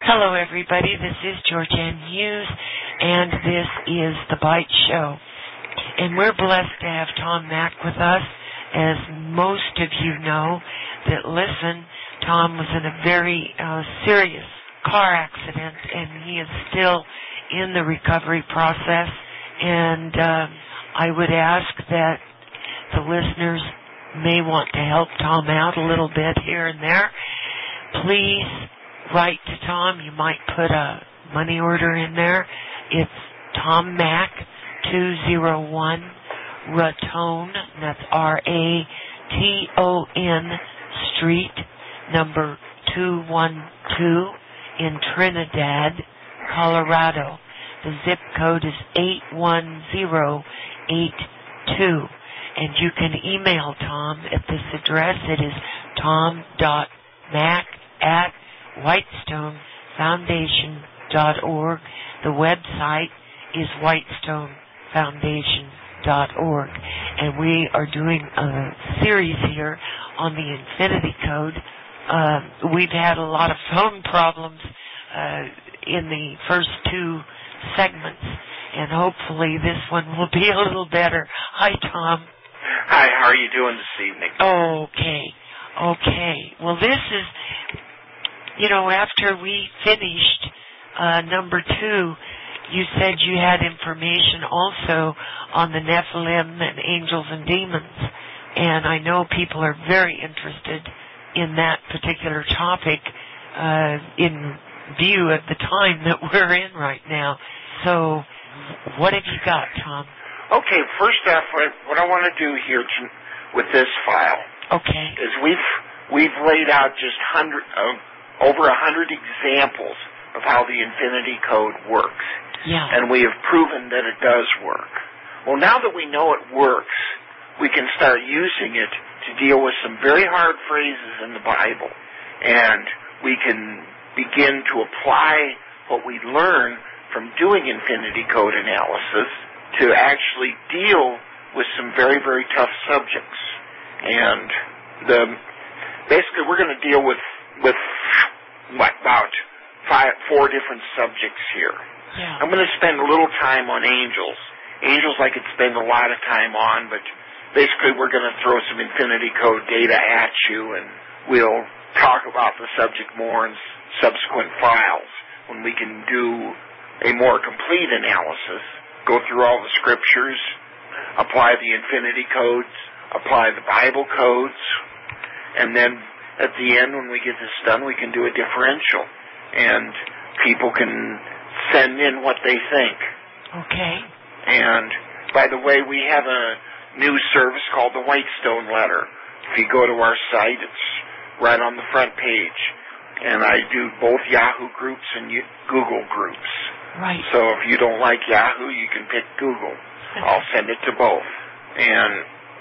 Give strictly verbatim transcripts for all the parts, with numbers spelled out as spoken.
Hello, everybody. This is Georgianne Hughes, and this is The Bite Show. And we're blessed to have Tom Mack with us. As most of you know that listen, Tom was in a very uh, serious car accident, and he is still in the recovery process. And uh, I would ask that the listeners may want to help Tom out a little bit here and there. Please write to Tom. You might put a money order in there. It's Tom Mack, two oh one Raton, that's R A T O N Street, number two one two in Trinidad, Colorado. The zip code is eight one zero eight two. And you can email Tom at this address. It is tom.mack at whitestone foundation dot org. The website is whitestone foundation dot org. And we are doing a series here on the Infinity Code. Uh, we've had a lot of phone problems uh, in the first two segments, and hopefully this one will be a little better. Hi, Tom. Hi, how are you doing this evening? Okay, okay. Well, this is, you know, after we finished uh, number two, you said you had information also on the Nephilim and angels and demons, and I know people are very interested in that particular topic uh, in view of the time that we're in right now. So, what have you got, Tom? Okay, first off, what I want to do here to, with this file okay. is we've we've laid out just hundred uh, over a hundred examples of how the Infinity Code works, yeah. and we have proven that it does work. Well, now that we know it works, we can start using it to deal with some very hard phrases in the Bible, and we can begin to apply what we learn from doing Infinity Code analysis to actually deal with some very, very tough subjects. And the basically we're going to deal with, with what, about five, four different subjects here. Yeah. I'm going to spend a little time on angels. Angels I could spend a lot of time on, but basically we're going to throw some Infinity Code data at you, and we'll talk about the subject more in subsequent files when we can do a more complete analysis, go through all the scriptures, apply the Infinity Codes, apply the Bible codes, and then at the end when we get this done we can do a differential, and people can send in what they think. Okay. And by the way, we have a new service called the Whitestone Letter. If you go to our site, it's right on the front page. And I do both Yahoo groups and Google groups. Right. So if you don't like Yahoo, you can pick Google. I'll send it to both. And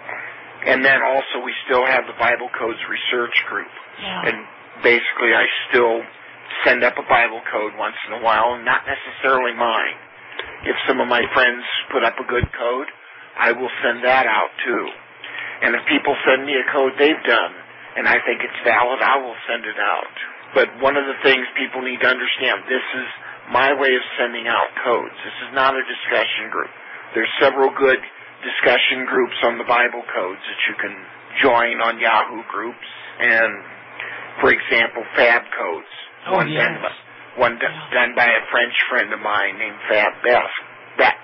and then also we still have the Bible Codes Research Group. Yeah. And basically I still send up a Bible code once in a while, not necessarily mine. If some of my friends put up a good code, I will send that out too. And if people send me a code they've done, and I think it's valid, I will send it out. But one of the things people need to understand, this is my way of sending out codes. This is not a discussion group. There's several good discussion groups on the Bible codes that you can join on Yahoo groups. And, for example, Fab Codes. Oh, one yes. done by, one yeah. done by a French friend of mine named Fab Bet.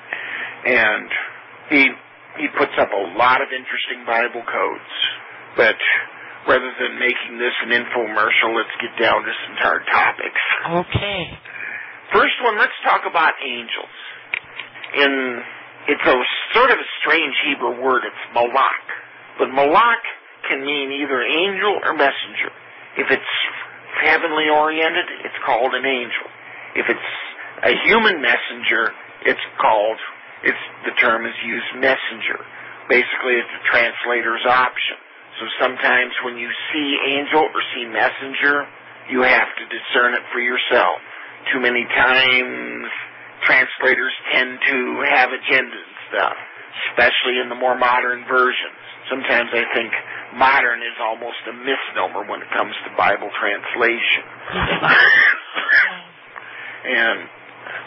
And he he puts up a lot of interesting Bible codes. But rather than making this an infomercial, let's get down to some hard topics. Okay. First one, let's talk about angels. In it's a sort of a strange Hebrew word. It's malak. But malak can mean either angel or messenger. If it's heavenly oriented, it's called an angel. If it's a human messenger, it's called, it's the term is used messenger. Basically, it's the translator's option. So sometimes when you see angel or see messenger, you have to discern it for yourself. Too many times, translators tend to have agendas and stuff, especially in the more modern versions. Sometimes I think modern is almost a misnomer when it comes to Bible translation.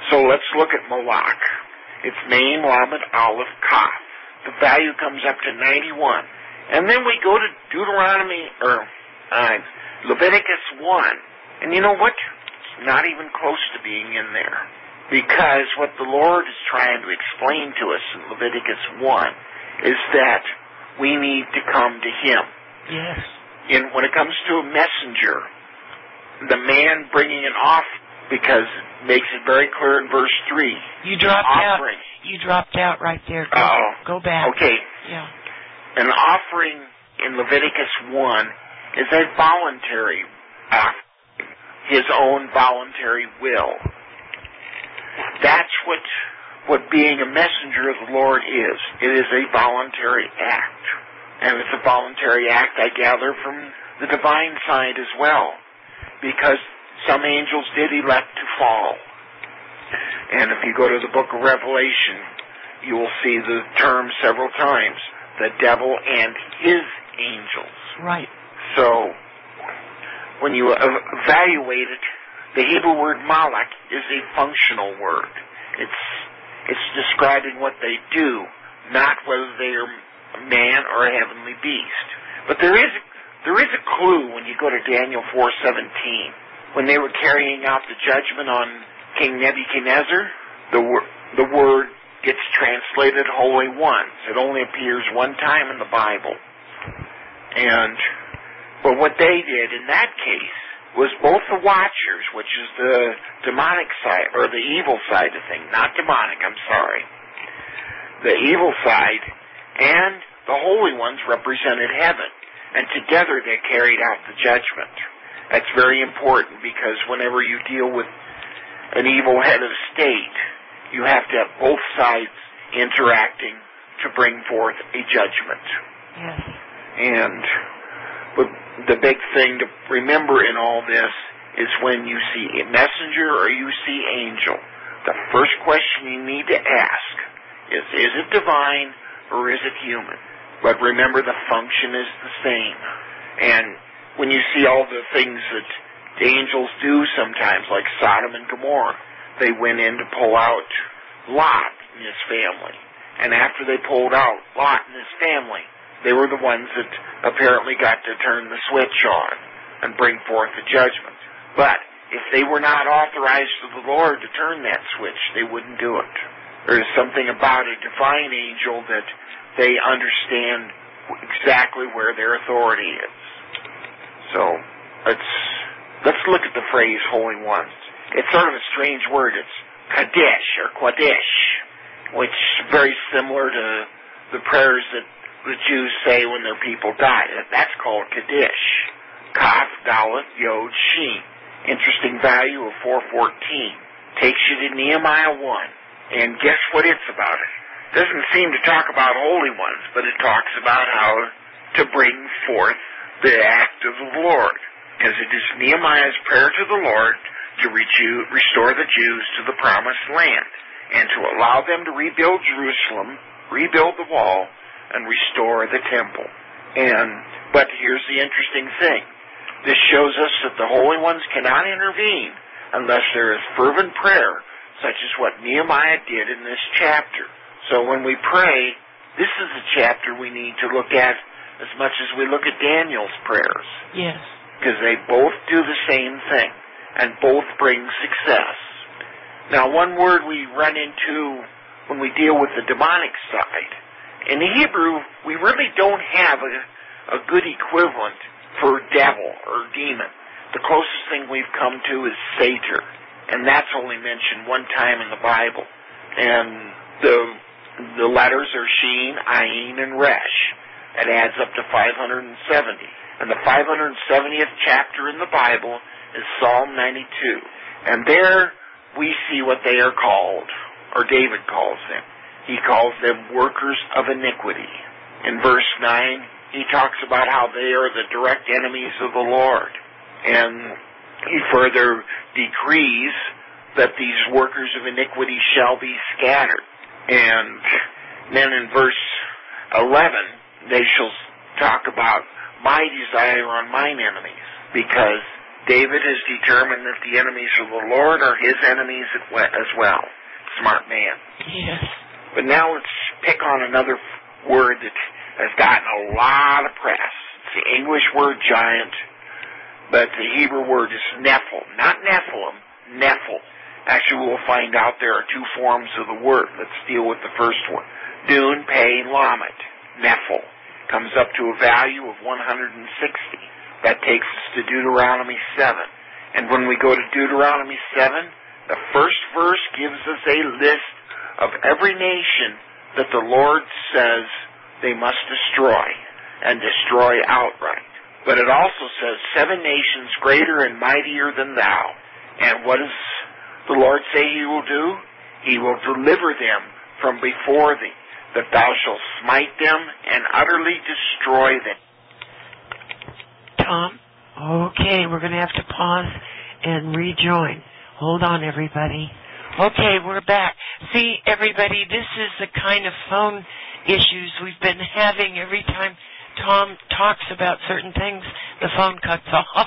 So let's look at Moloch. It's Mem, Lamed, Aleph, Kaf. The value comes up to ninety-one. And then we go to Deuteronomy, or uh, Leviticus one. And you know what? It's not even close to being in there. Because what the Lord is trying to explain to us in Leviticus one is that we need to come to Him. Yes. And when it comes to a messenger, the man bringing an offering, because it makes it very clear in verse three. You dropped offering. out. You dropped out right there. Go, oh, go back. Okay. Yeah. An offering in Leviticus one is a voluntary offering, his own voluntary will. That's what what being a messenger of the Lord is. It is a voluntary act. And it's a voluntary act, I gather, from the divine side as well. Because some angels did elect to fall. And if you go to the book of Revelation, you will see the term several times, the devil and his angels. Right. So, when you evaluate it, the Hebrew word malach is a functional word. It's it's describing what they do, not whether they are a man or a heavenly beast. But there is there is a clue when you go to Daniel four seventeen. When they were carrying out the judgment on King Nebuchadnezzar, the wor- the word gets translated Holy Ones. It only appears one time in the Bible. And but what they did in that case was both the Watchers, which is the demonic side, or the evil side of things, not demonic, I'm sorry. The evil side and the Holy Ones represented heaven. And together they carried out the judgment. That's very important because whenever you deal with an evil head of state, you have to have both sides interacting to bring forth a judgment. Yes. And but the big thing to remember in all this is when you see a messenger or you see angel, the first question you need to ask is, is it divine or is it human? But remember, the function is the same. And when you see all the things that the angels do sometimes, like Sodom and Gomorrah, they went in to pull out Lot and his family. And after they pulled out Lot and his family, they were the ones that apparently got to turn the switch on and bring forth the judgment. But if they were not authorized of the Lord to turn that switch, they wouldn't do it. There's something about a divine angel that they understand exactly where their authority is. So let's let's look at the phrase Holy Ones. It's sort of a strange word. It's Kadesh or Quadesh, which is very similar to the prayers that the Jews say when their people die. That's called Kaddish. Kaf, Dalet, Yod, Shin. Interesting value of four fourteen. Takes you to Nehemiah one. And guess what it's about? It doesn't seem to talk about holy ones, but it talks about how to bring forth the act of the Lord. Because it is Nehemiah's prayer to the Lord to re- restore the Jews to the promised land and to allow them to rebuild Jerusalem, rebuild the wall, and restore the temple. And but here's the interesting thing. This shows us that the holy ones cannot intervene unless there is fervent prayer, such as what Nehemiah did in this chapter. So when we pray, this is a chapter we need to look at as much as we look at Daniel's prayers. Yes. Because they both do the same thing, and both bring success. Now, one word we run into when we deal with the demonic side, in the Hebrew, we really don't have a, a good equivalent for devil or demon. The closest thing we've come to is satyr, and that's only mentioned one time in the Bible. And the the letters are Shin, Ayin, and Resh. It adds up to five hundred seventy. And the five hundred seventieth chapter in the Bible is Psalm ninety-two. And there we see what they are called, or David calls them. He calls them workers of iniquity. In verse nine, he talks about how they are the direct enemies of the Lord. And he further decrees that these workers of iniquity shall be scattered. And then in verse eleven, they shall talk about my desire on mine enemies, because David has determined that the enemies of the Lord are his enemies as well. Smart man. Yes. But now let's pick on another word that has gotten a lot of press. It's the English word giant, but the Hebrew word is Nephil. Not Nephilim, Nephil. Actually, we'll find out there are two forms of the word. Let's deal with the first one. Dun, Pe, Lamet. Nephil. Comes up to a value of one hundred sixty. That takes us to Deuteronomy seven. And when we go to Deuteronomy seven, the first verse gives us a list of every nation that the Lord says they must destroy, and destroy outright. But it also says, seven nations greater and mightier than thou. And what does the Lord say he will do? He will deliver them from before thee, that thou shalt smite them and utterly destroy them. Tom, okay, we're going to have to pause and rejoin. Hold on, everybody. Okay, we're back. See, everybody, this is the kind of phone issues we've been having every time Tom talks about certain things, the phone cuts off.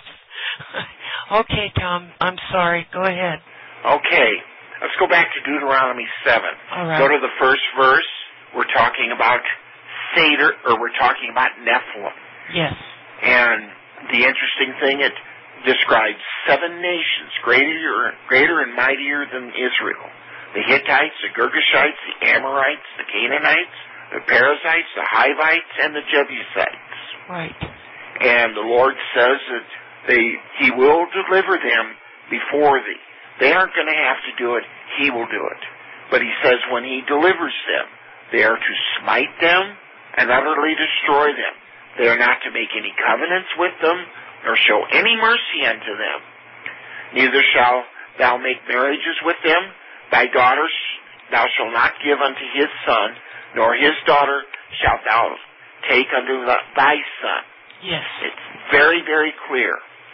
Okay, Tom, I'm sorry. Go ahead. Okay, let's go back to Deuteronomy seven. All right. Go to the first verse. We're talking about Seder, or we're talking about Nephilim. Yes. And the interesting thing, it describes seven nations greater, greater and mightier than Israel. The Hittites, the Girgashites, the Amorites, the Canaanites, the Perizzites, the Hivites, and the Jebusites. Right. And the Lord says that they, He will deliver them before thee. They aren't going to have to do it. He will do it. But He says when He delivers them, they are to smite them and utterly destroy them. They are not to make any covenants with them, nor show any mercy unto them. Neither shall thou make marriages with them. Thy daughters thou shalt not give unto his son, nor his daughter shalt thou take unto thy son. Yes. It's very, very clear.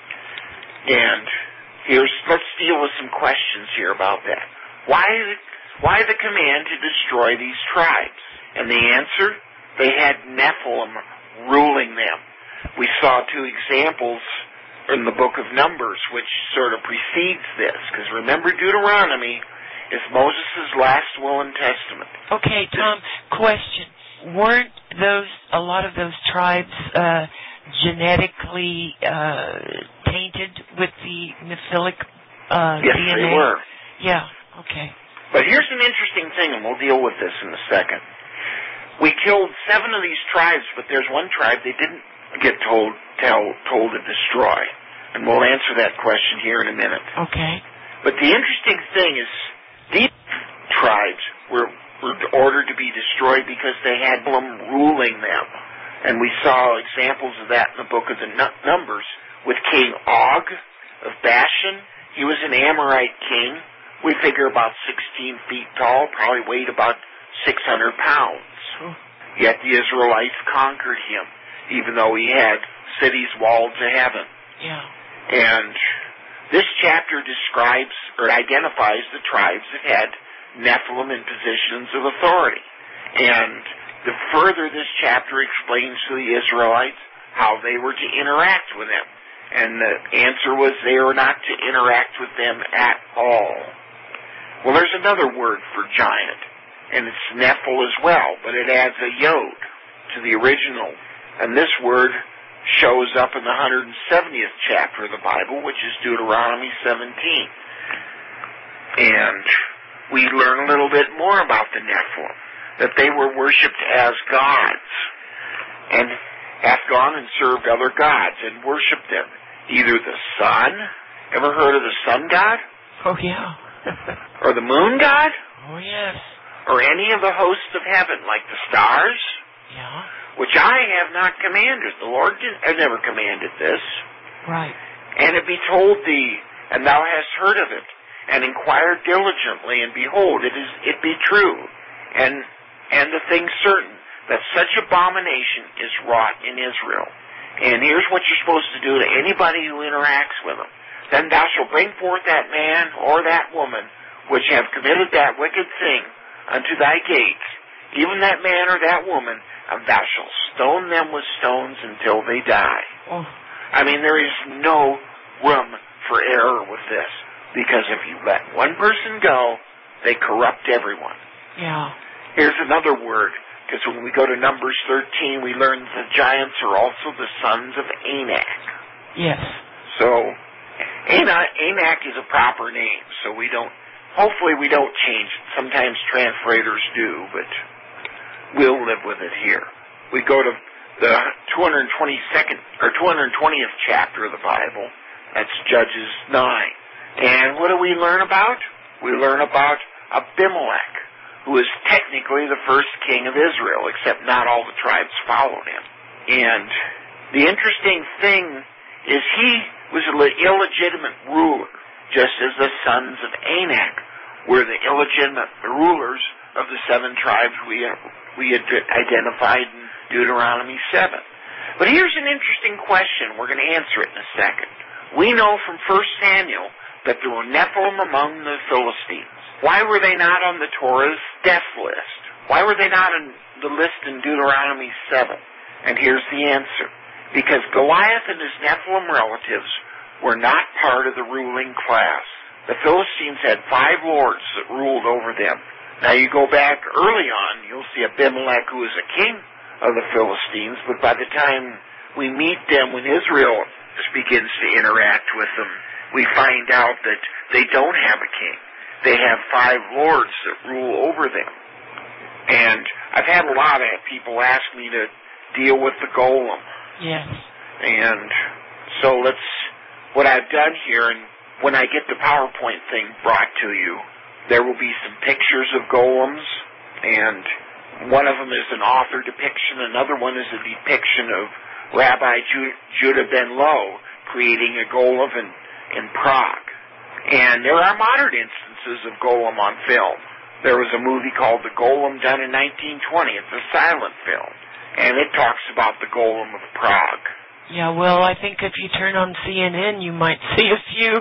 And here's, let's deal with some questions here about that. Why, why the command to destroy these tribes? And the answer, they had Nephilim ruling them. We saw two examples in the book of Numbers, which sort of precedes this, because remember, Deuteronomy is Moses' last will and testament. Okay, Tom, question. Weren't those, a lot of those tribes uh, genetically uh, tainted with the Nephilic uh, yes, D N A? Yes, they were. Yeah, okay. But here's an interesting thing, and we'll deal with this in a second. We killed seven of these tribes, but there's one tribe they didn't get told tell, told to destroy. And we'll answer that question here in a minute. Okay. But the interesting thing is these tribes were, were ordered to be destroyed because they had them ruling them. And we saw examples of that in the book of the Numbers with King Og of Bashan. He was an Amorite king. We figure about sixteen feet tall, probably weighed about six hundred pounds. Yet the Israelites conquered him, even though he had cities walled to heaven. Yeah. And this chapter describes or identifies the tribes that had Nephilim in positions of authority. And the further this chapter explains to the Israelites how they were to interact with them. And the answer was they were not to interact with them at all. Well, there's another word for giant, and it's Nephil as well, but it adds a yod to the original. And this word shows up in the one hundred seventieth chapter of the Bible, which is Deuteronomy seventeen. And we learn a little bit more about the Nephilim, that they were worshipped as gods, and have gone and served other gods and worshipped them. Either the sun, ever heard of the sun god? Oh, yeah. Or the moon god? Oh, yes. Or any of the hosts of heaven, like the stars? Yeah. Which I have not commanded. The Lord did, has never commanded this. Right. And it be told thee, and thou hast heard of it, and inquired diligently, and behold, it is it be true, and and the thing certain, that such abomination is wrought in Israel. And here's what you're supposed to do to anybody who interacts with them. Then thou shalt bring forth that man or that woman which have committed that wicked thing unto thy gates, even that man or that woman, and thou shalt stone them with stones until they die. Oh. I mean, there is no room for error with this. Because if you let one person go, they corrupt everyone. Yeah. Here's another word, because when we go to Numbers thirteen, we learn the giants are also the sons of Anak. Yes. So, Anak, Anak is a proper name, so we don't, hopefully we don't change it. Sometimes translators do, but we'll live with it here. We go to the two hundred twenty-second, or two hundred twentieth chapter of the Bible. That's Judges nine. And what do we learn about? We learn about Abimelech, who is technically the first king of Israel, except not all the tribes followed him. And the interesting thing is he was an illegitimate ruler, just as the sons of Anak were the illegitimate rulers of the seven tribes we we had identified in Deuteronomy seven. But here's an interesting question. We're going to answer it in a second. We know from First Samuel that there were Nephilim among the Philistines. Why were they not on the Torah's death list? Why were they not on the list in Deuteronomy seven? And here's the answer. Because Goliath and his Nephilim relatives were not part of the ruling class. The Philistines had five lords that ruled over them. Now you go back early on, you'll see Abimelech, who is a king of the Philistines, but by the time we meet them when Israel begins to interact with them, we find out that they don't have a king. They have five lords that rule over them. And I've had a lot of people ask me to deal with the golem. Yes. And so let's, what I've done here, and when I get the PowerPoint thing brought to you, there will be some pictures of golems, and one of them is an author depiction, another one is a depiction of Rabbi Judah Ben Low creating a golem in, in Prague. And there are modern instances of golem on film. There was a movie called The Golem done in nineteen twenty. It's a silent film. And it talks about the golem of Prague. Yeah, well, I think if you turn on C N N, you might see a few.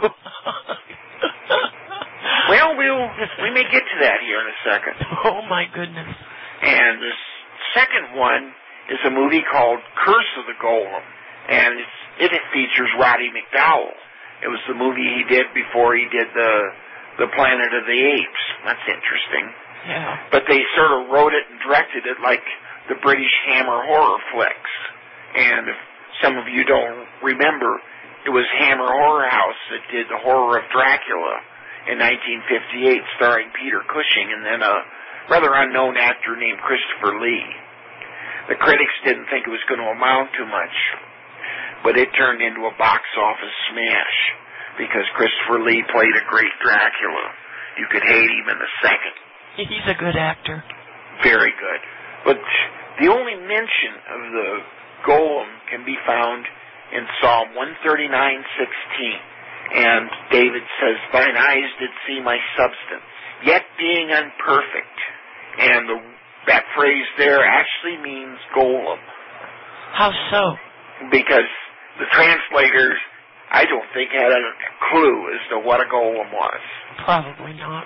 Well, we'll, we may get to that here in a second. Oh, my goodness. And the second one is a movie called Curse of the Golem. And it's, it features Roddy McDowell. It was the movie he did before he did the the Planet of the Apes. That's interesting. Yeah. But they sort of wrote it and directed it like the British Hammer horror flicks. And if some of you don't remember, it was Hammer Horror House that did the horror of Dracula in nineteen fifty-eight, starring Peter Cushing and then a rather unknown actor named Christopher Lee. The critics didn't think it was going to amount to much, but it turned into a box office smash because Christopher Lee played a great Dracula. You could hate him in a second. He's a good actor. Very good. But the only mention of the golem can be found in Psalm one thirty-nine sixteen. And David says, "Thine eyes did see my substance, yet being unperfect." And the, that phrase there actually means golem. How so? Because the translators, I don't think, had a clue as to what a golem was. Probably not.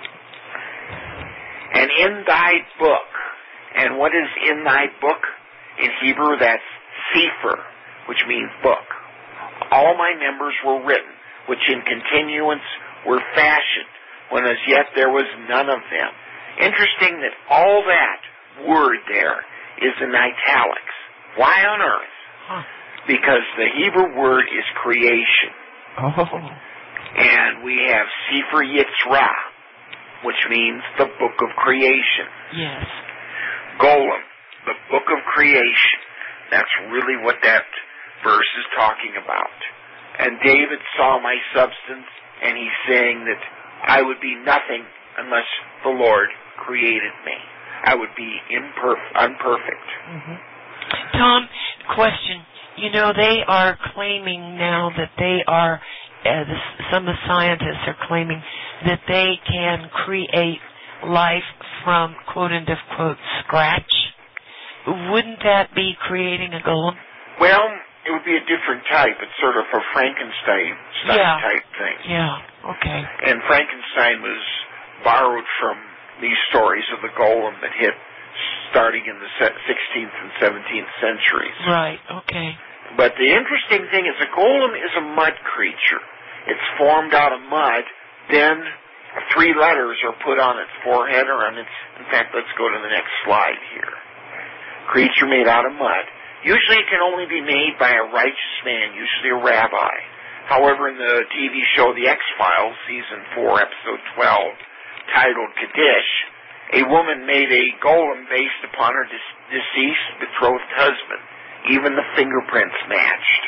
And in thy book, and what is in thy book? In Hebrew, that's Sefer, which means book. All my members were written, which in continuance were fashioned, when as yet there was none of them. Interesting that all that word there is in italics. Why on earth? Huh. Because the Hebrew word is creation. Oh. And we have Sefer Yitzrah, which means the book of creation. Yes. Golem, the book of creation. That's really what that verse is talking about. And David saw my substance, and he's saying that I would be nothing unless the Lord created me. I would be imperfect, unperfect. Mm-hmm. Tom, question. You know, they are claiming now that they are, uh, the, some of the scientists are claiming that they can create life from quote-unquote scratch. Wouldn't that be creating a golem? Well, it would be a different type. It's sort of a Frankenstein yeah. type thing. Yeah, okay. And Frankenstein was borrowed from these stories of the golem that hit starting in the sixteenth and seventeenth centuries. Right, okay. But the interesting thing is a golem is a mud creature. It's formed out of mud. Then three letters are put on its forehead or on its... In fact, let's go to the next slide here. Creature made out of mud. Usually it can only be made by a righteous man, usually a rabbi. However, in the T V show The X-Files, Season four, Episode twelve, titled Kaddish, a woman made a golem based upon her dis- deceased betrothed husband. Even the fingerprints matched.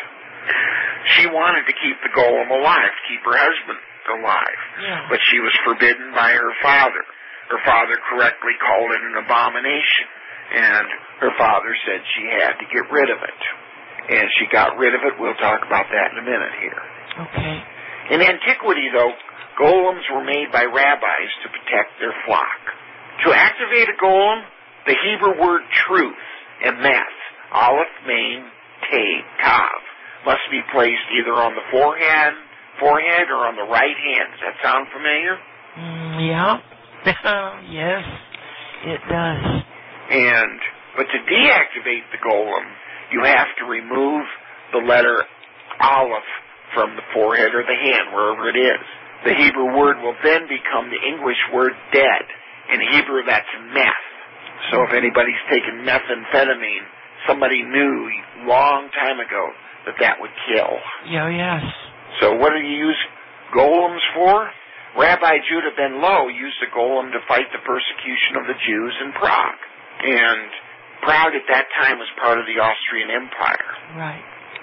She wanted to keep the golem alive, keep her husband alive, yeah. but she was forbidden by her father. Her father correctly called it an abomination, and her father said she had to get rid of it. And she got rid of it. We'll talk about that in a minute here. Okay. In antiquity, though, golems were made by rabbis to protect their flock. To activate a golem, the Hebrew word truth, emes, aleph, mem, te, tav, must be placed either on the forehead, forehead or on the right hand. Does that sound familiar? Mm, yeah. Yes, it does. And, but to deactivate the golem, you have to remove the letter aleph from the forehead or the hand, wherever it is. The Hebrew word will then become the English word dead. In Hebrew, that's meth. So if anybody's taken methamphetamine, somebody knew long time ago that that would kill. Yeah, yes. So what do you use golems for? Rabbi Judah ben Lo used a golem to fight the persecution of the Jews in Prague. And Prague at that time was part of the Austrian Empire. Right.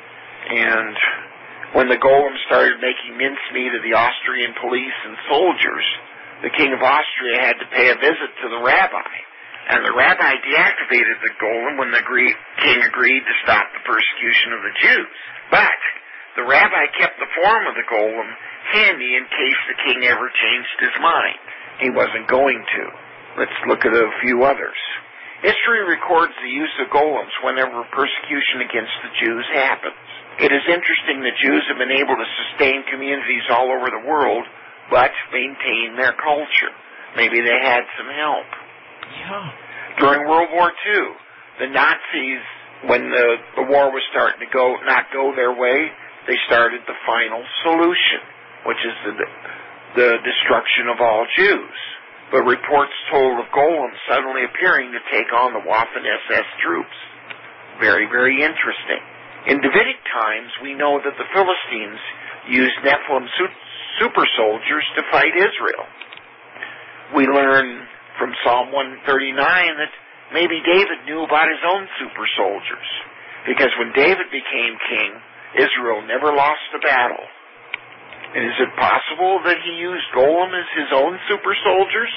And when the golem started making mincemeat of the Austrian police and soldiers, the king of Austria had to pay a visit to the rabbi. And the rabbi deactivated the golem when the king agreed to stop the persecution of the Jews. But the rabbi kept the form of the golem handy in case the king ever changed his mind. He wasn't going to. Let's look at a few others. History records the use of golems whenever persecution against the Jews happens. It is interesting that Jews have been able to sustain communities all over the world, but maintain their culture. Maybe they had some help. Yeah. During World War Two, the Nazis, when the, the war was starting to go not go their way, they started the final solution, which is the, the destruction of all Jews. But reports told of golems suddenly appearing to take on the Waffen S S troops. Very, very interesting. In Davidic times, we know that the Philistines used Nephilim su- super soldiers to fight Israel. We learn from Psalm one thirty-nine that maybe David knew about his own super soldiers, because when David became king, Israel never lost a battle. And is it possible that he used golem as his own super soldiers?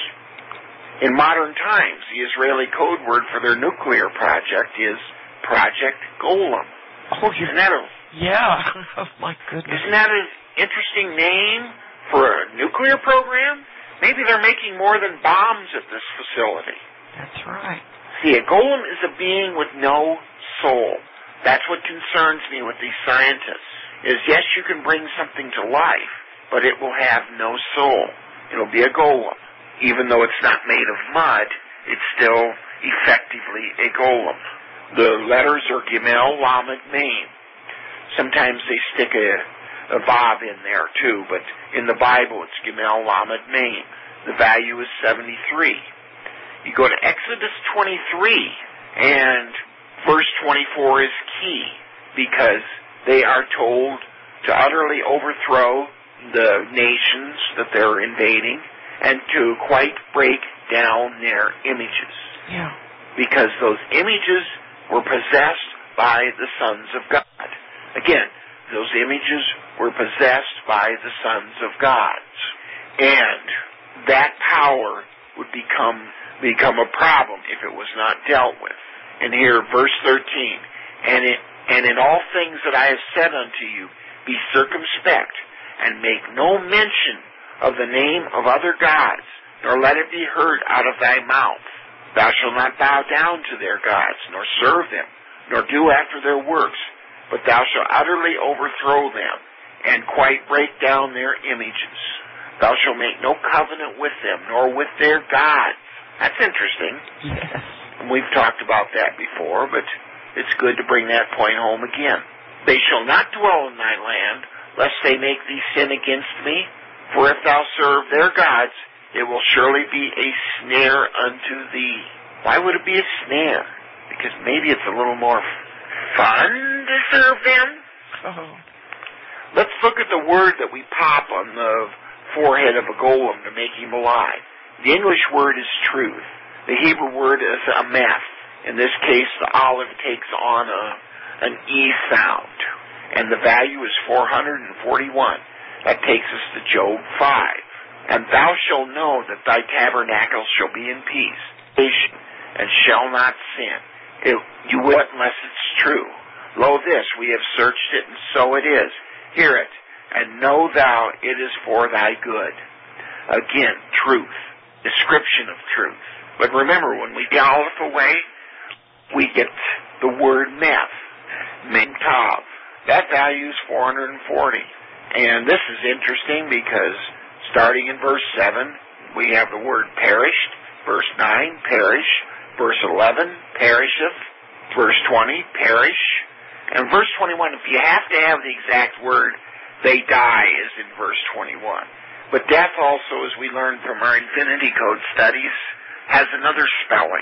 In modern times, the Israeli code word for their nuclear project is Project Golem. Oh, isn't that a, yeah. Oh, my goodness. Isn't that an interesting name for a nuclear program? Maybe they're making more than bombs at this facility. That's right. See, a golem is a being with no soul. That's what concerns me with these scientists. Is yes, you can bring something to life, but it will have no soul. It'll be a golem. Even though it's not made of mud, it's still effectively a golem. The letters are Gimel, Lamed, Mem. Sometimes they stick a, a Vav in there too, but in the Bible it's Gimel, Lamed, Mem. The value is seventy-three. You go to Exodus twenty-three, and verse twenty-four is key, because they are told to utterly overthrow the nations that they're invading and to quite break down their images. Yeah. Because those images were possessed by the sons of God. Again, those images were possessed by the sons of God. And that power would become become a problem if it was not dealt with. And here, verse thirteen, and it And in all things that I have said unto you, be circumspect, and make no mention of the name of other gods, nor let it be heard out of thy mouth. Thou shalt not bow down to their gods, nor serve them, nor do after their works, but thou shalt utterly overthrow them, and quite break down their images. Thou shalt make no covenant with them, nor with their gods. That's interesting. Yes. We've talked about that before, but it's good to bring that point home again. They shall not dwell in thy land, lest they make thee sin against me. For if thou serve their gods, it will surely be a snare unto thee. Why would it be a snare? Because maybe it's a little more fun to serve them. Oh. Let's look at the word that we pop on the forehead of a golem to make him alive. The English word is truth. The Hebrew word is ameth. In this case, the olive takes on a, an E sound, and the value is four hundred forty-one. That takes us to Job five. And thou shalt know that thy tabernacle shall be in peace, and shall not sin. It, you will unless it's true. Lo, this, we have searched it, and so it is. Hear it, and know thou it is for thy good. Again, truth. Description of truth. But remember, when we get aleph away, we get the word meth. Mem tav. That value is four hundred forty. And this is interesting because starting in verse seven, we have the word perished. Verse nine, perish. Verse eleven, perisheth. Verse twenty, perish. And verse twenty-one, if you have to have the exact word, they die, is in verse twenty-one. But death also, as we learned from our Infinity Code studies, has another spelling.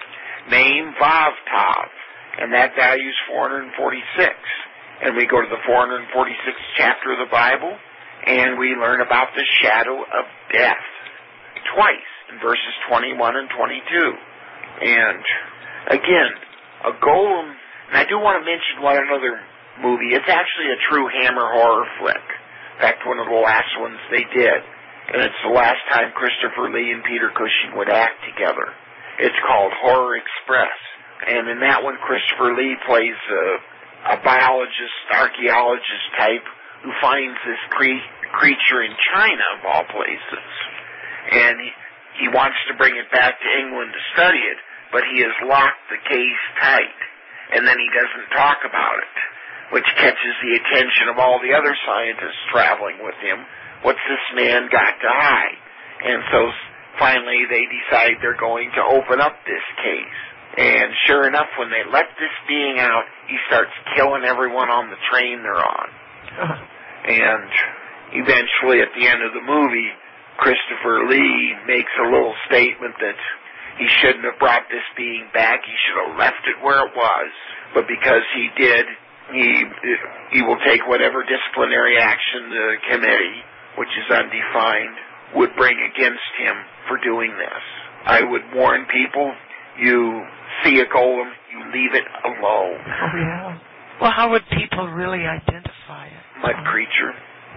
Mem vav tav. And that value is four hundred forty-six. And we go to the four hundred forty-sixth chapter of the Bible, and we learn about the shadow of death twice in verses twenty-one and twenty-two. And again, a golem, and I do want to mention one another movie. It's actually a true Hammer horror flick. In fact, one of the last ones they did. And it's the last time Christopher Lee and Peter Cushing would act together. It's called Horror Express. And in that one, Christopher Lee plays a, a biologist, archaeologist type who finds this cre- creature in China, of all places. And he, he wants to bring it back to England to study it, but he has locked the case tight. And then he doesn't talk about it, which catches the attention of all the other scientists traveling with him. What's this man got to hide? And so finally they decide they're going to open up this case. And sure enough, when they let this being out, he starts killing everyone on the train they're on. And eventually, at the end of the movie, Christopher Lee makes a little statement that he shouldn't have brought this being back. He should have left it where it was. But because he did, he he will take whatever disciplinary action the committee, which is undefined, would bring against him for doing this. I would warn people, you see a golem, you leave it alone. Oh, yeah. Well, how would people really identify it? Mud creature.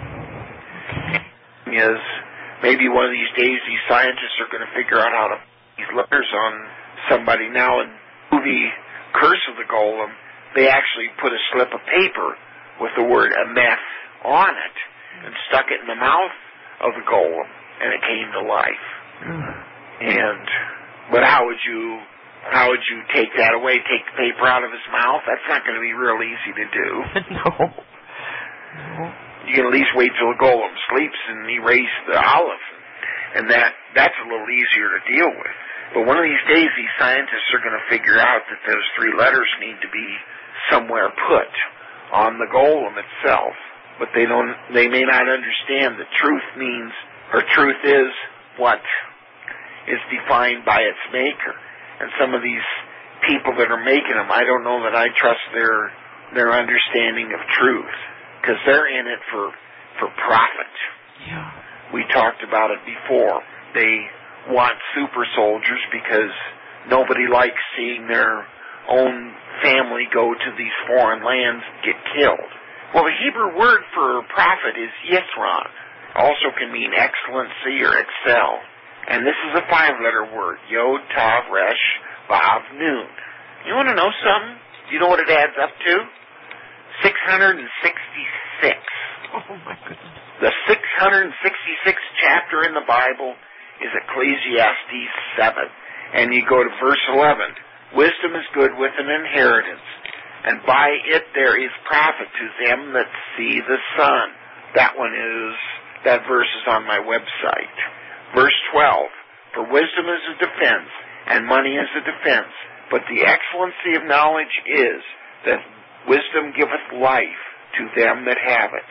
Okay. Is maybe one of these days these scientists are going to figure out how to put these letters on somebody. Now in the movie Curse of the Golem, they actually put a slip of paper with the word ameth on it and stuck it in the mouth of the golem, and it came to life. And but how would you how would you take that away? Take the paper out of his mouth? That's not going to be real easy to do. No. No. You can at least wait till the golem sleeps and erase the olive, and that that's a little easier to deal with. But one of these days, these scientists are going to figure out that those three letters need to be somewhere put on the golem itself. But they don't. They may not understand that truth means, or truth is what is defined by its maker. And some of these people that are making them, I don't know that I trust their their understanding of truth, because they're in it for for profit. Yeah. We talked about it before. They want super soldiers because nobody likes seeing their own family go to these foreign lands and get killed. Well, the Hebrew word for prophet is yithron. Also can mean excellency or excel. And this is a five-letter word, Yod, Tav, Resh, Vav, Nun. You want to know something? Do you know what it adds up to? six hundred sixty-six. Oh, my goodness. The six hundred sixty-sixth chapter in the Bible is Ecclesiastes seven. And you go to verse eleven. Wisdom is good with an inheritance, and by it there is profit to them that see the sun. That one is, that verse is on my website. Verse twelve. For wisdom is a defense, and money is a defense, but the excellency of knowledge is that wisdom giveth life to them that have it.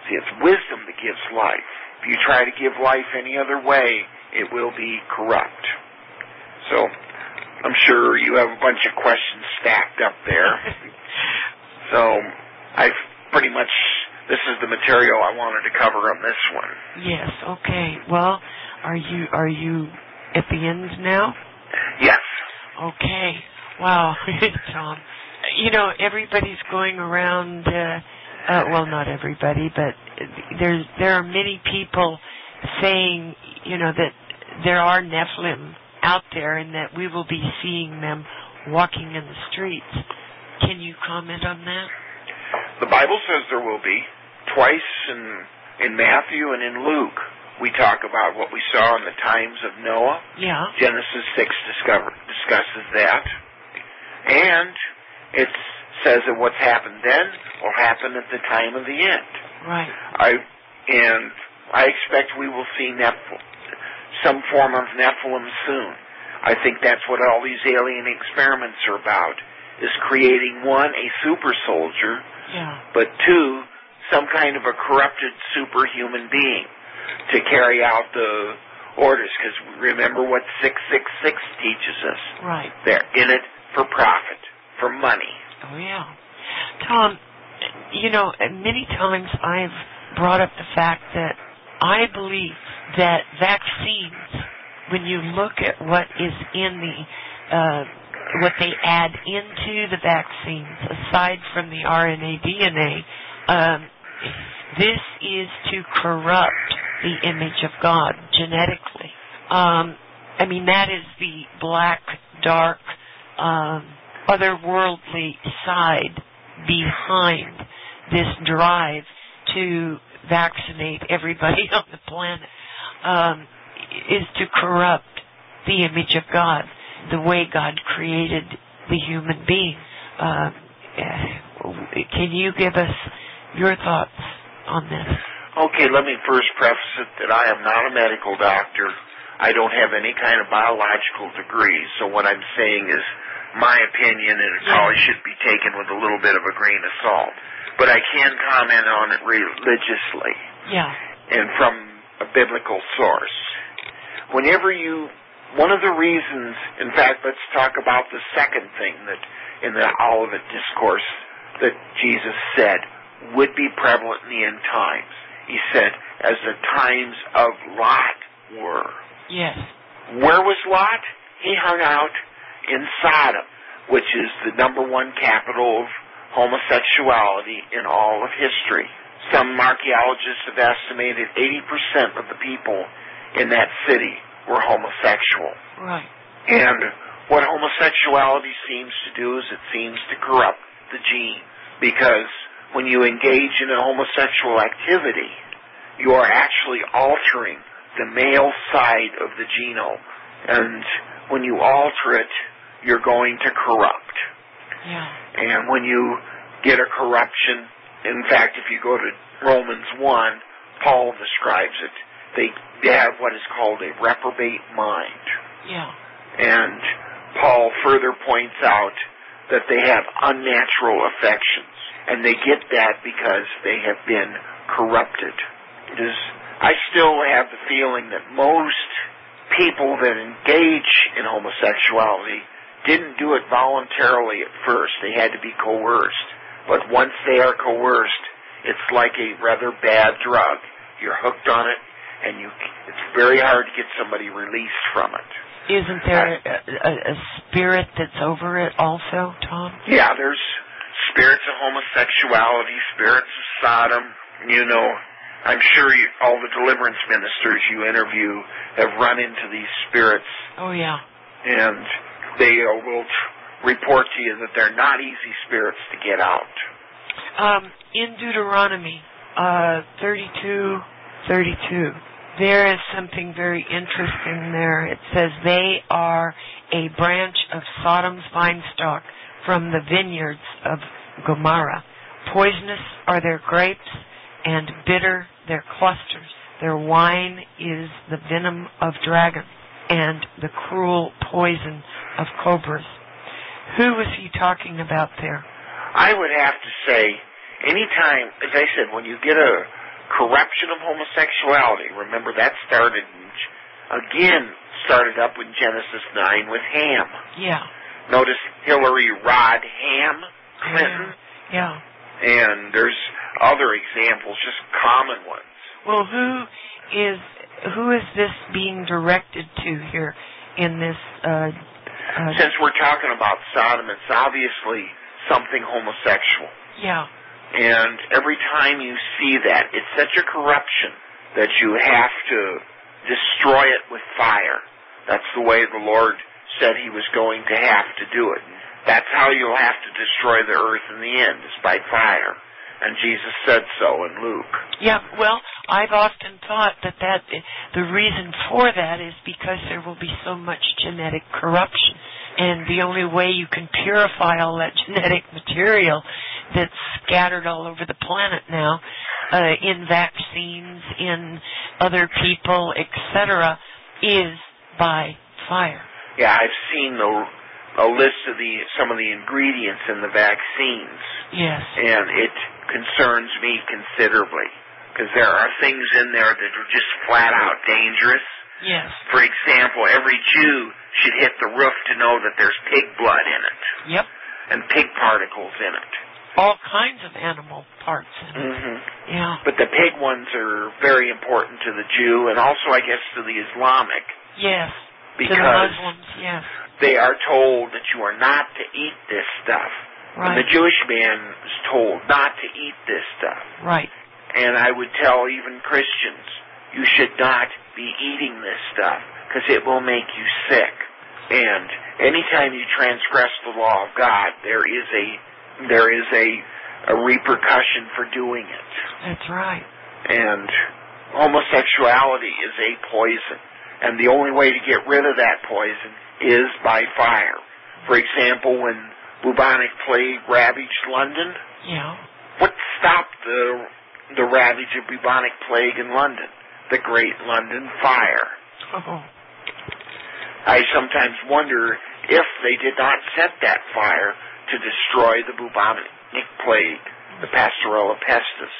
See, it's wisdom that gives life. If you try to give life any other way, it will be corrupt. So, I'm sure you have a bunch of questions stacked up there. So, I've pretty much, this is the material I wanted to cover on this one. Yes, okay. Well, are you, are you at the end now? Yes. Okay. Wow, Tom. You know, everybody's going around, uh, uh, well, not everybody, but there's, there are many people saying, you know, that there are Nephilim out there and that we will be seeing them walking in the streets. Can you comment on that? The Bible says there will be. Twice in, in Matthew and in Luke, we talk about what we saw in the times of Noah. Yeah. Genesis six discover, discusses that. And it says that what's happened then will happen at the time of the end. Right. I and I expect we will see Nephilim, some form of Nephilim soon. I think that's what all these alien experiments are about, is creating, one, a super soldier, yeah. but two, some kind of a corrupted superhuman being to carry out the orders. Because remember what six six six teaches us. Right. They're in it for profit, for money. Oh, yeah. Tom, you know, many times I've brought up the fact that I believe that vaccines, when you look at what is in the, uh, what they add into the vaccines, aside from the R N A, D N A, um, this is to corrupt the image of God genetically. Um, I mean, that is the black, dark, um, otherworldly side behind this drive to vaccinate everybody on the planet, um, is to corrupt the image of God, the way God created the human being. Uh, can you give us your thoughts on this? Okay, let me first preface it that I am not a medical doctor. I don't have any kind of biological degree, so what I'm saying is my opinion, and it probably should be taken with a little bit of a grain of salt. But I can comment on it religiously. Yeah. And from a biblical source. Whenever you, one of the reasons, in fact, let's talk about the second thing that in the Olivet Discourse that Jesus said would be prevalent in the end times. He said, as the times of Lot were. Yes. Where was Lot? He hung out in Sodom, which is the number one capital of homosexuality in all of history. Some archaeologists have estimated eighty percent of the people in that city were homosexual. Right. And what homosexuality seems to do is it seems to corrupt the gene, because when you engage in a homosexual activity, you are actually altering the male side of the genome. And when you alter it, you're going to corrupt. Yeah. And when you get a corruption, in fact, if you go to Romans one, Paul describes it. They, they have what is called a reprobate mind. Yeah. And Paul further points out that they have unnatural affections. And they get that because they have been corrupted. It is, I still have the feeling that most people that engage in homosexuality didn't do it voluntarily at first. They had to be coerced. But once they are coerced, it's like a rather bad drug. You're hooked on it, and you, it's very hard to get somebody released from it. Isn't there a, a, a spirit that's over it also, Tom? Yeah, there's spirits of homosexuality, spirits of Sodom. You know, I'm sure you, all the deliverance ministers you interview have run into these spirits. Oh, yeah. And they will report to you that they're not easy spirits to get out. Um, in Deuteronomy uh, thirty-two thirty-two, there is something very interesting there. It says, they are a branch of Sodom's vine stock from the vineyards of Gomorrah. Poisonous are their grapes, and bitter their clusters. Their wine is the venom of dragons, and the cruel poison of cobras. Who was he talking about there? I would have to say, anytime, as I said, when you get a, corruption of homosexuality. Remember, that started, again, started up in Genesis nine with Ham. Yeah. Notice Hillary Rod Ham Clinton. Yeah. And there's other examples, just common ones. Well, who is who is this being directed to here in this? Uh, uh, Since we're talking about Sodom, it's obviously something homosexual. Yeah. And every time you see that, it's such a corruption that you have to destroy it with fire. That's the way the Lord said he was going to have to do it. That's how you'll have to destroy the earth in the end, is by fire. And Jesus said so in Luke. Yeah, well, I've often thought that, that the reason for that is because there will be so much genetic corruption. And the only way you can purify all that genetic material that's scattered all over the planet now, uh, in vaccines, in other people, et cetera, is by fire. Yeah, I've seen the, a list of the some of the ingredients in the vaccines. Yes. And it concerns me considerably, because there are things in there that are just flat out dangerous. Yes. For example, every Jew should hit the roof to know that there's pig blood in it. Yep. And pig particles in it. All kinds of animal parts in it. Mm-hmm. Yeah. But the pig ones are very important to the Jew, and also, I guess, to the Islamic. Yes. Because to the Muslims, yes. They are told that you are not to eat this stuff. Right. And the Jewish man is told not to eat this stuff. Right. And I would tell even Christians, you should not be eating this stuff, because it will make you sick. And anytime you transgress the law of God, there is a there is a, a repercussion for doing it. That's right. And homosexuality is a poison. And the only way to get rid of that poison is by fire. For example, when bubonic plague ravaged London, yeah. what stopped the the ravage of bubonic plague in London? The Great London Fire. Oh. I sometimes wonder if they did not set that fire to destroy the bubonic plague, the Pastorella pestis.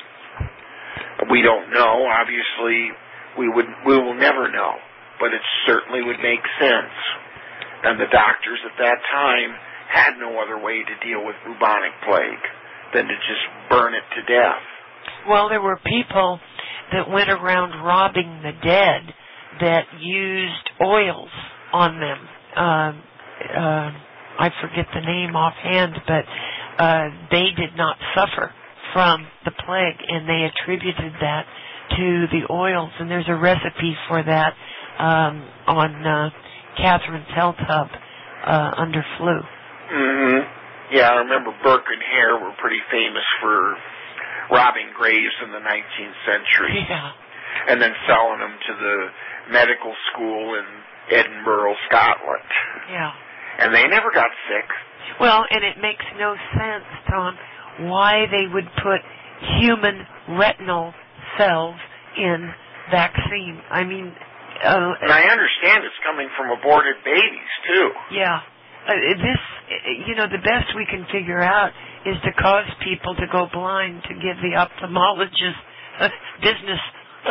We don't know. Obviously, we would we will never know, but it certainly would make sense. And the doctors at that time had no other way to deal with bubonic plague than to just burn it to death. Well, there were people that went around robbing the dead that used oils on them. Uh, uh, I forget the name offhand, but uh, they did not suffer from the plague, and they attributed that to the oils. And there's a recipe for that um, on uh, Catherine's Health Hub uh, under flu. Mm-hmm. Yeah, I remember Burke and Hare were pretty famous for robbing graves in the nineteenth century. Yeah. And then selling them to the medical school in Edinburgh, Scotland. Yeah. And they never got sick. Well, and it makes no sense, Tom, why they would put human retinal cells in vaccine. I mean... Uh, and I understand it's coming from aborted babies, too. Yeah. Uh, this, you know, the best we can figure out is to cause people to go blind, to give the ophthalmologist uh, business.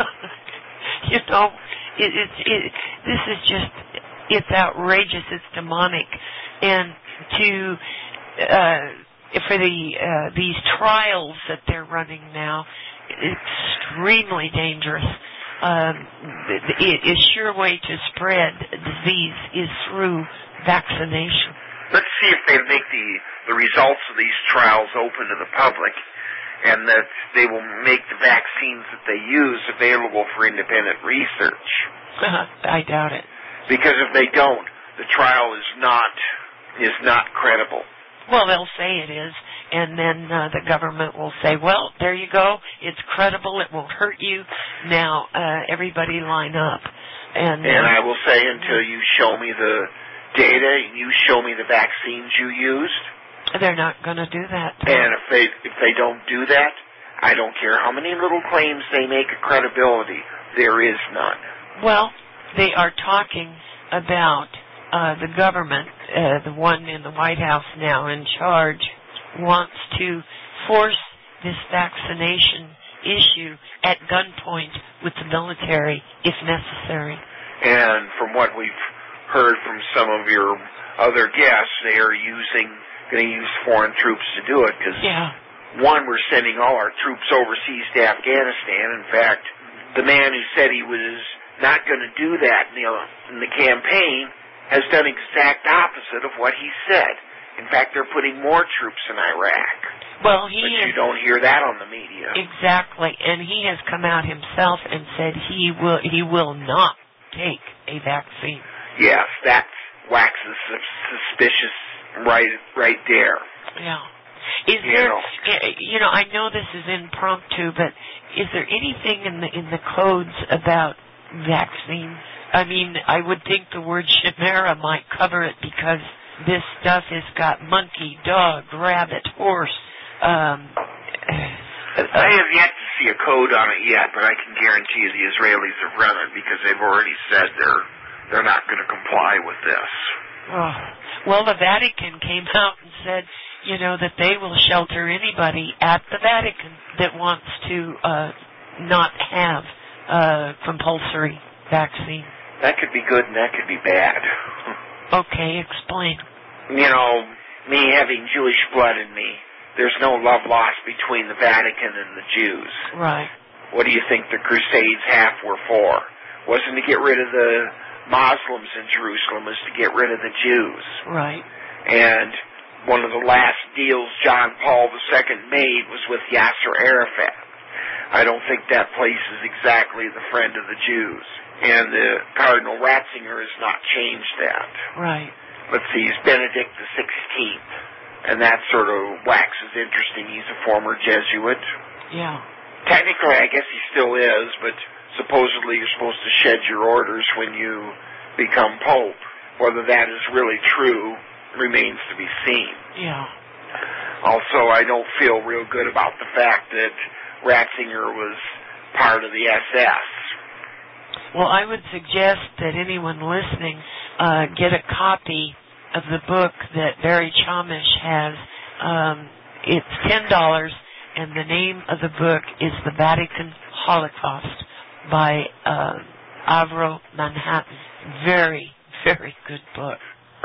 You know, it, it, it, this is just, it's outrageous, it's demonic. And to, uh, for the, uh, these trials that they're running now, extremely dangerous. Um, a sure way to spread disease is through vaccination. Let's see if they make the, the results of these trials open to the public, and that they will make the vaccines that they use available for independent research. I doubt it. Because if they don't, the trial is not is not credible. Well, they'll say it is, and then uh, the government will say, well, there you go, it's credible, it won't hurt you. Now, uh, everybody line up. And, and uh, I will say, until you show me the data, you show me the vaccines you used. They're not going to do that. And if they if they don't do that, I don't care how many little claims they make of credibility, there is none. Well, they are talking about uh, the government, uh, the one in the White House now in charge, wants to force this vaccination issue at gunpoint with the military if necessary. And from what we've heard from some of your other guests, they are using, going to use foreign troops to do it because, yeah. one, we're sending all our troops overseas to Afghanistan. In fact, the man who said he was not going to do that in the, in the campaign has done exact opposite of what he said. In fact, they're putting more troops in Iraq. Well, he but is, you don't hear that on the media. Exactly, and he has come out himself and said he will he will not take a vaccine. Yes, that waxes suspicious right right there. Yeah. Is you there, know. you know, I know this is impromptu, but is there anything in the in the codes about vaccines? I mean, I would think the word chimera might cover it because this stuff has got monkey, dog, rabbit, horse. Um, uh, I have yet to see a code on it yet, but I can guarantee you the Israelis have run it because they've already said they're they're not going to comply with this. Oh. Well, the Vatican came out and said, you know, that they will shelter anybody at the Vatican that wants to uh, not have a compulsory vaccine. That could be good and that could be bad. Okay, explain. You know, me having Jewish blood in me, there's no love lost between the Vatican and the Jews. Right. What do you think the Crusades half were for? Wasn't to get rid of the Muslims in Jerusalem, it was to get rid of the Jews. Right. And one of the last deals John Paul the Second made was with Yasser Arafat. I don't think that place is exactly the friend of the Jews. And the Cardinal Ratzinger has not changed that. Right. Let's see, he's Benedict the Sixteenth, and that sort of waxes interesting. He's a former Jesuit. Yeah. Technically, I guess he still is, but supposedly you're supposed to shed your orders when you become Pope. Whether that is really true remains to be seen. Yeah. Also, I don't feel real good about the fact that Ratzinger was part of the S S. Well, I would suggest that anyone listening uh, get a copy of the book that Barry Chamish has. Um, it's ten dollars, and the name of the book is The Vatican Holocaust by uh, Avro Manhattan. Very, very good book.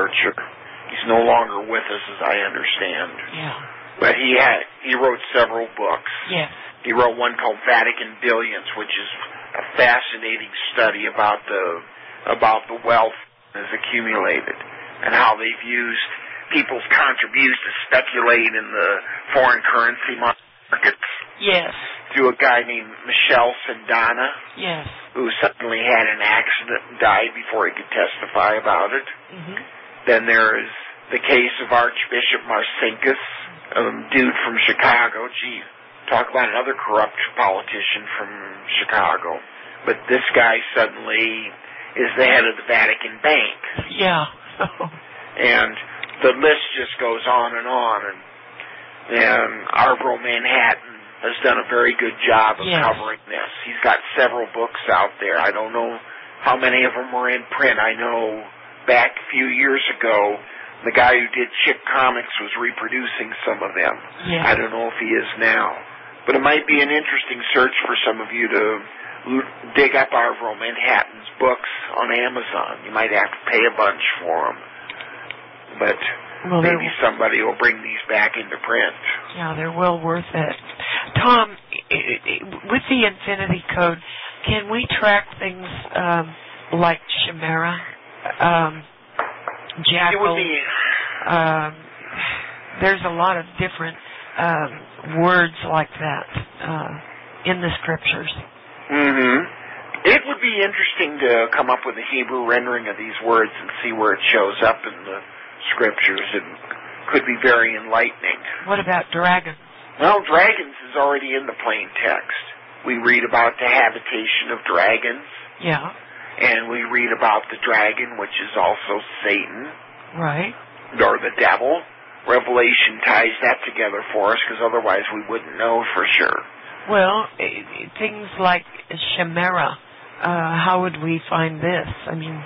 He's no longer with us, as I understand. Yeah. But he had he wrote several books. Yes. He wrote one called Vatican Billions, which is a fascinating study about the about the wealth that has accumulated and how they've used people's contributions to speculate in the foreign currency markets. Yes. Through a guy named Michel Sindana. Yes. Who suddenly had an accident and died before he could testify about it. Mm-hmm. Then there is the case of Archbishop Marcinkus, a dude from Chicago. Gee, talk about another corrupt politician from Chicago. But this guy suddenly is the head of the Vatican Bank. Yeah. And the list just goes on and on. And, and Avro Manhattan has done a very good job of yes. covering this. He's got several books out there. I don't know how many of them are in print. I know back a few years ago, the guy who did Chick Comics was reproducing some of them. Yes. I don't know if he is now. But it might be an interesting search for some of you to dig up Avro Manhattan's books on Amazon. You might have to pay a bunch for them. But well, maybe somebody will bring these back into print. Yeah, they're well worth it. Tom, with the Infinity Code, can we track things um, like Chimera, um, Jackal? Be... Um, there's a lot of different um, words like that uh, in the scriptures. Mm-hmm. It would be interesting to come up with a Hebrew rendering of these words and see where it shows up in the scriptures. It could be very enlightening. What about dragons? Well, dragons is already in the plain text. We read about the habitation of dragons. Yeah. And we read about the dragon, which is also Satan. Right. Or the devil. Revelation ties that together for us, because otherwise we wouldn't know for sure. Well, things like Chimera, uh, how would we find this? I mean...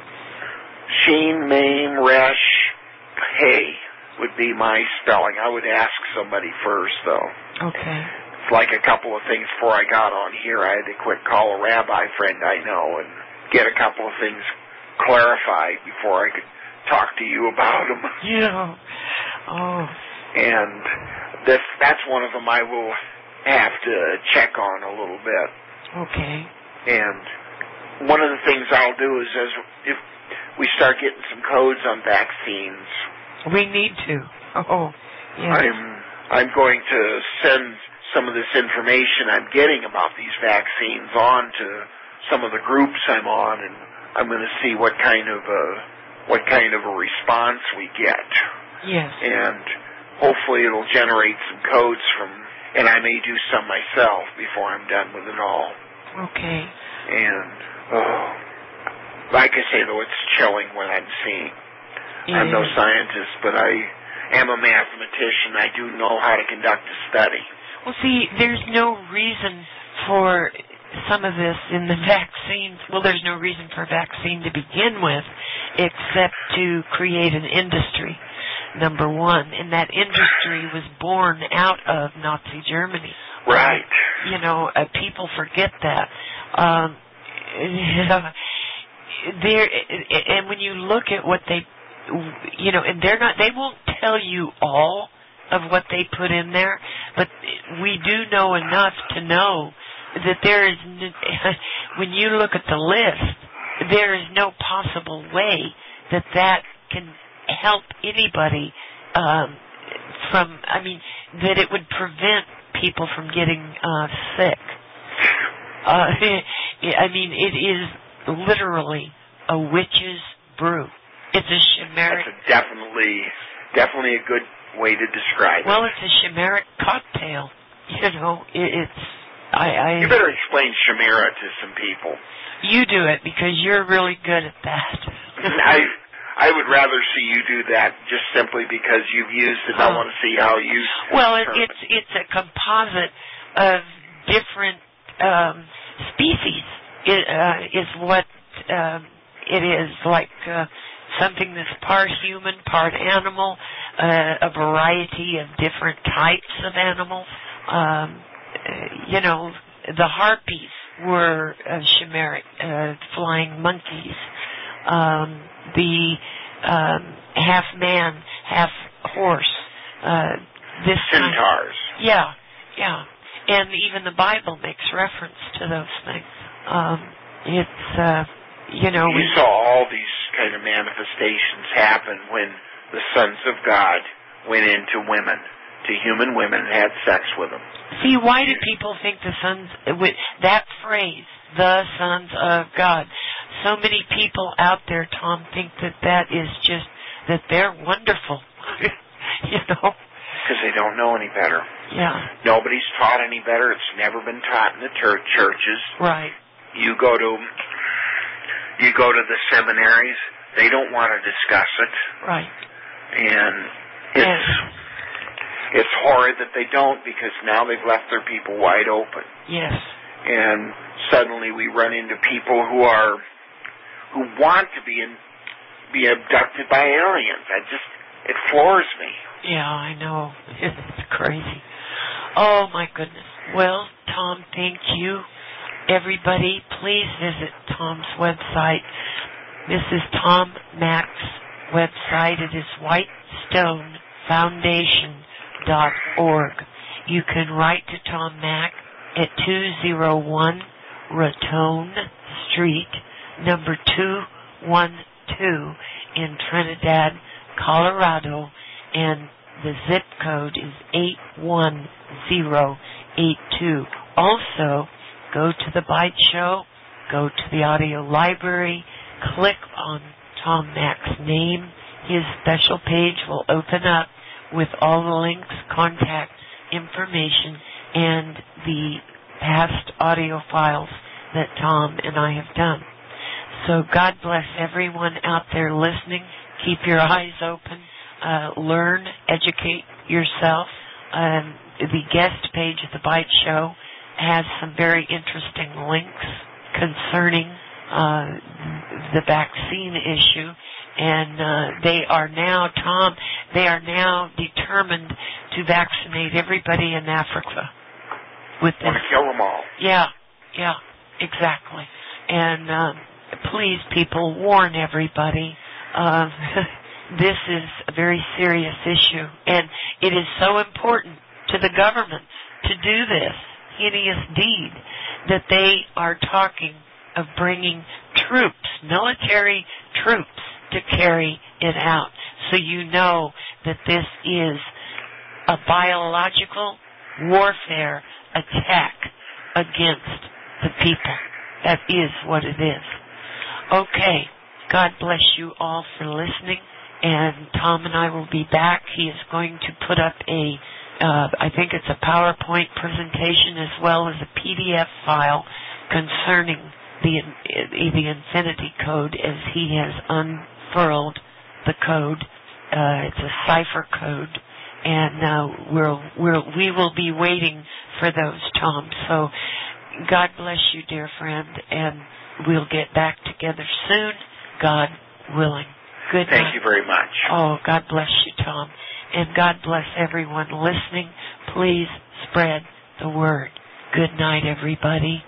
Sheen, Mame, Resh, Hey would be my spelling. I would ask somebody first, though. Okay. it's like a couple of things before I got on here. I had to quick call a rabbi friend I know and get a couple of things clarified before I could talk to you about them. Yeah. Oh. And this, that's one of them I will have to check on a little bit. Okay. And one of the things I'll do is, as if we start getting some codes on vaccines, we need to. Oh, yes. I'm I'm going to send some of this information I'm getting about these vaccines on to some of the groups I'm on, and I'm going to see what kind of a what kind of a response we get. Yes. And hopefully it'll generate some codes from, and I may do some myself before I'm done with it all. Okay. And, oh, like I say, though, it's chilling what I'm seeing. It I'm no is. scientist, but I am a mathematician. I do know how to conduct a study. Well, see, there's no reason for some of this in the vaccines. Well, there's no reason for a vaccine to begin with except to create an industry, number one. And that industry was born out of Nazi Germany. Right. Uh, you know, uh, people forget that. Um, there, and when you look at what they, you know, and they're not, they won't tell you all of what they put in there, but we do know enough to know that there is, when you look at the list, there is no possible way that that can help anybody um, from, I mean, that it would prevent people from getting uh, sick. Uh, I mean, it is literally a witch's brew. It's a chimeric. That's a definitely, definitely a good way to describe well, it. Well, it's a chimeric cocktail. You know, it, it's. I, I. You better explain chimera to some people. You do it because you're really good at that. I I would rather see you do that just simply because you've used it. I oh. want to see how you. Well, it, it's it's a composite of different um, species. It uh, is what uh, it is, like uh, something that's part human, part animal, uh, a variety of different types of animals. Um, you know, the harpies were uh, chimeric, uh, flying monkeys. Um, the um, half man, half horse. Uh, this centaurs. Kind, yeah, yeah. And even the Bible makes reference to those things. Um, it's, uh, you know... You we, saw all these kind of manifestations happen when the sons of God went into women, to human women, and had sex with them. See, why do people think the sons... With that phrase, the sons of God, so many people out there, Tom, think that that is just... that they're wonderful. You know? Because they don't know any better. Yeah. Nobody's taught any better. It's never been taught in the ter- churches. Right. You go to you go to the seminaries. They don't want to discuss it. Right. And it's and, it's horrid that they don't, because now they've left their people wide open. Yes. And suddenly we run into people who are who want to be in, be abducted by aliens. I just it floors me. Yeah, I know. It's crazy. Oh, my goodness. Well, Tom, thank you. Everybody, please visit Tom's website. This is Tom Mack's website. It is whitestone foundation dot org. You can write to Tom Mack at two oh one Raton Street, number two one two in Trinidad, Colorado, and the zip code is eight one zero eight two. Also, go to the Bite Show, go to the audio library, click on Tom Mack's name. His special page will open up with all the links, contact information, and the past audio files that Tom and I have done. So God bless everyone out there listening. Keep your eyes open. Uh, learn, educate yourself. Um, the guest page of the Bite Show has some very interesting links concerning uh, the vaccine issue, and uh, they are now, Tom, they are now determined to vaccinate everybody in Africa. with this. Want to kill them all. Yeah, yeah, exactly. And uh, please, people, warn everybody. Uh, this is a very serious issue, and it is so important to the government to do this hideous deed that they are talking of bringing troops, military troops, to carry it out. So you know that this is a biological warfare attack against the people. That is what it is. Okay. God bless you all for listening. And Tom and I will be back. He is going to put up a, uh, I think it's a PowerPoint presentation as well as a P D F file concerning the the Infinity Code as he has unfurled the code. Uh, it's a cipher code, and uh, we'll, we'll, we will be waiting for those, Tom. So God bless you, dear friend, and we'll get back together soon, God willing. Good night. Thank you very much. Oh, God bless you, Tom. And God bless everyone listening. Please spread the word. Good night, everybody.